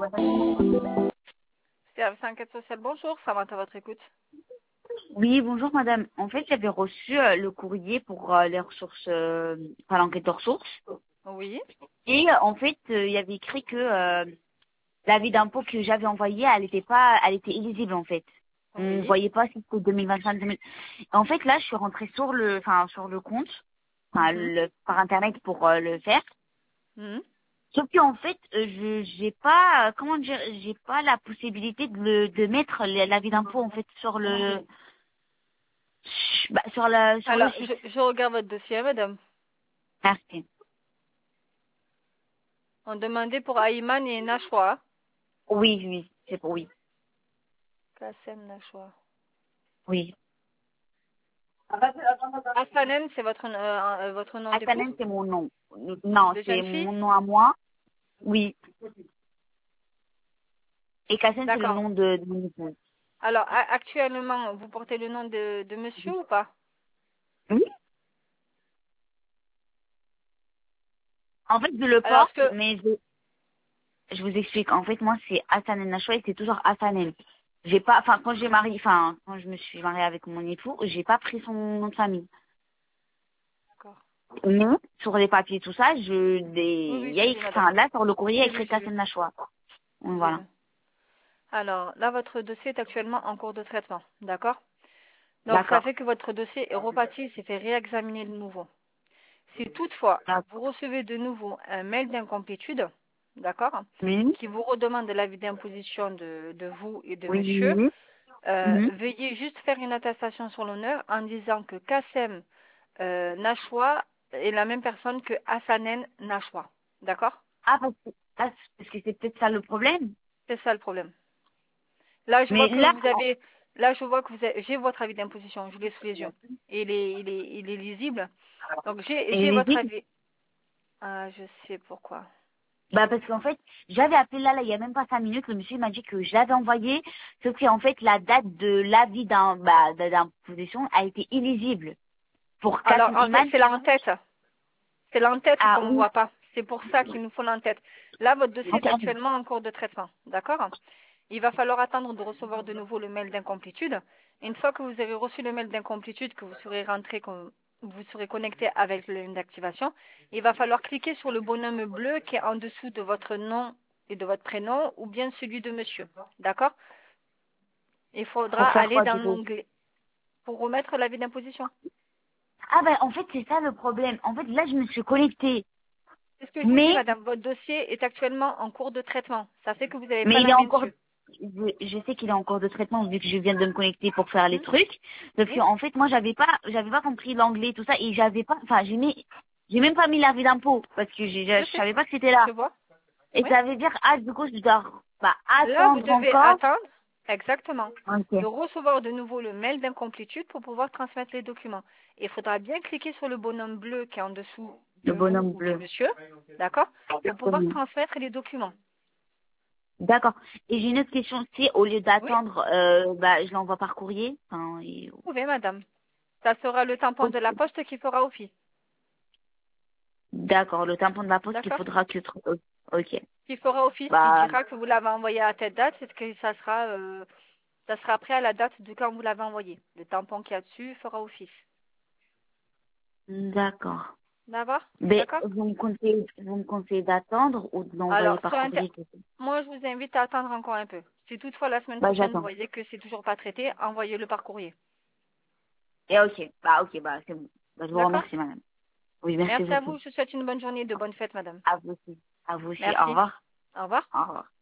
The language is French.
Service enquête sociale, bonjour, Samantha à votre écoute. Oui, bonjour madame. En fait, j'avais reçu le courrier pour les ressources, enfin l'enquête de ressources. Oui, Et en fait, il y avait écrit que l'avis d'impôt que j'avais envoyé, elle était illisible en fait. On ne oui. voyait pas si c'était 2025, 2000. En fait, là, je suis rentrée sur sur le compte, Mhm. par internet pour le faire. Mhm. Sauf qu'en fait, j'ai pas, comment dire, j'ai pas la possibilité de mettre l'avis d'impôt en fait sur sur le Alors, site. je regarde votre dossier, madame. Merci. On demandait pour Aïman et Nashwa. Oui, oui, c'est pour oui. Kassem Nashwa. Oui. Afanen, c'est votre nom d'époux? Asanen, c'est mon nom. Non, De c'est jeune fille? mon nom à moi. Oui. Et Kassen, c'est le D'accord. nom de mon épouse. Alors, actuellement, vous portez le nom de monsieur ou pas? Oui. En fait, je le Alors, porte, mais je vous explique. En fait, moi, c'est Asanen Nashwa et c'est toujours Asanen. J'ai pas, enfin, quand je me suis mariée avec mon époux, j'ai pas pris son nom de famille. D'accord. Mais, sur les papiers, tout ça, Oui, il oui, y a j'ai vu, écrit, madame. enfin, là, sur le courrier, il y a J'ai vu, écrit j'ai vu. Kassen Nashwa. Donc, J'ai voilà. vu. Alors, là, votre dossier est actuellement en cours de traitement. D'accord? Donc, ça fait D'accord. que votre dossier est reparti, il s'est fait réexaminer de nouveau. Si toutefois, vous D'accord. recevez de nouveau un mail d'incomplétude, d'accord, Oui. qui vous redemande l'avis d'imposition de vous et de Oui. monsieur, Oui. Mhm. veuillez juste faire une attestation sur l'honneur en disant que Kassem Nashwa est la même personne que Hassanen Nashwa. D'accord? Parce que c'est peut-être ça le problème. C'est ça le problème. Là, je vois Mais que là, vous avez, là, je vois que vous avez, j'ai votre avis d'imposition, je l'ai sous les yeux. Et il est lisible. Donc, j'ai les votre dit, avis. Ah, je sais pourquoi. bah parce qu'en fait, j'avais appelé là, il y a même pas 5 minutes, le monsieur m'a dit que je l'avais envoyé, sauf qu'en fait, la date de l'avis d'imposition a été illisible. Pour Alors, Kassem en fait, Iman, c'est l'entête. C'est l'entête ah qu'on ne oui, voit pas. C'est pour ça qu'il nous faut l'entête. Là, votre dossier est ok, actuellement en cours de traitement. D'accord? Il va falloir attendre de recevoir de nouveau le mail d'incomplétude. Une fois que vous avez reçu le mail d'incomplétude, que vous serez rentré, que vous serez connecté avec le lien d'activation, il va falloir cliquer sur le bonhomme bleu qui est en dessous de votre nom et de votre prénom ou bien celui de monsieur. D'accord? Il faudra pour faire aller quoi dans du coup? l'onglet pour remettre l'avis d'imposition. Ah ben en fait, c'est ça le problème. En fait, là, je me suis connectée, C'est ce que je vous dis, mais, madame. Votre dossier est actuellement en cours de traitement. Ça fait que vous n'avez pas mais il la est main encore, dessus. je sais qu'il est en cours de traitement vu que je viens de me connecter pour faire les Hmm. trucs, parce Oui, qu'en fait, moi, j'avais pas compris l'anglais, tout ça, et j'avais pas, enfin, j'ai même pas mis l'avis d'impôt, parce que je je sais, savais pas que c'était là. je vois. Et Oui. ça veut dire, ah, du coup, je dois, Là, vous attendre devez encore. attendre, exactement, Ok. de recevoir de nouveau le mail d'incomplétude pour pouvoir transmettre les documents. Il faudra bien cliquer sur le bonhomme bleu qui est en dessous Le de vous bonhomme ou de bleu. monsieur, d'accord, pour pouvoir transmettre les documents. D'accord. Et j'ai une autre question. Si au lieu Oui, d'attendre, je l'envoie par courrier. Enfin, vous pouvez, madame. Ça sera le tampon ok. de la poste qui fera office. D'accord. Le tampon de la poste qu'il D'accord? faudra ok. Qui fera office, qui Bah, dira que vous l'avez envoyé à telle date, c'est que ça sera après à la date de quand vous l'avez envoyé. Le tampon qu'il y a dessus fera office. d'accord. D'accord? Mais D'accord? vous me conseillez d'attendre ou de l'envoyer Alors, par courrier? moi, je vous invite à attendre encore un peu. Si toutefois la semaine Bah, prochaine, vous j'attends. voyez que c'est toujours pas traité, envoyez-le par courrier. Et ok. Bah, c'est bon. Bah, je vous D'accord? remercie, madame. Oui, merci Merci à beaucoup. vous. Je vous souhaite une bonne journée et de bonnes fêtes, madame. À vous aussi. À vous aussi. Au Merci. revoir. Au revoir. Au revoir.